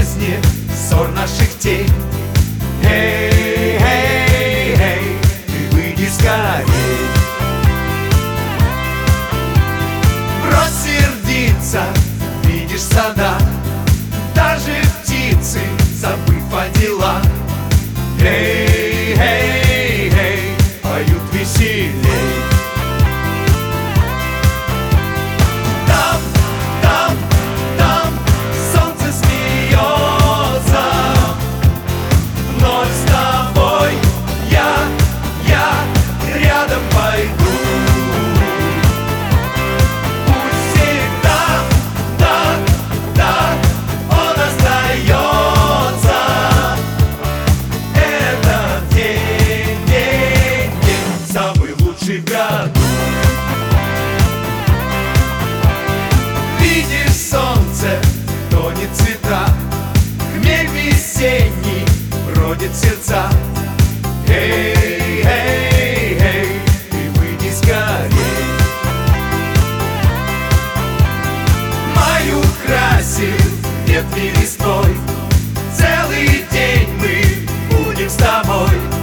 исчезнет ссор наших тень. Эй, эй, эй, ты выйди скорей. Брось сердиться, видишь сада, даже птицы, забыв о делах. Эй, эй, эй, поют веселей. Там, там, там солнце смеется, вновь с тобой я рядом пойду. Пусть всегда так он остается. Этот день самый лучший в году. Видишь, солнце тонет в цветах, хмель весенний бродит в сердца. Эй, эй, эй, ты выйди скорей. Май украсил ветви листвой, целый день мы будем с тобой.